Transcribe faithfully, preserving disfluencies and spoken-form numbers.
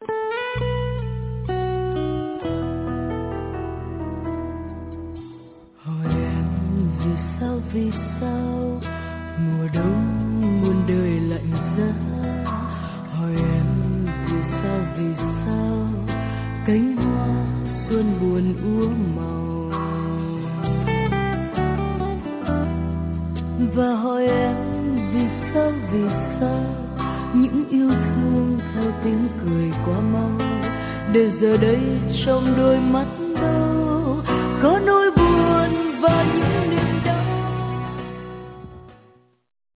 Hỏi em vì sao vì sao mùa đông muôn đời lạnh giá. Hỏi em vì sao vì sao cánh hoa xuân buồn úa màu. Và hỏi em vì sao vì sao những yêu thương theo tiếng cười quá mau, để giờ đây trong đôi mắt đâu có nỗi buồn và những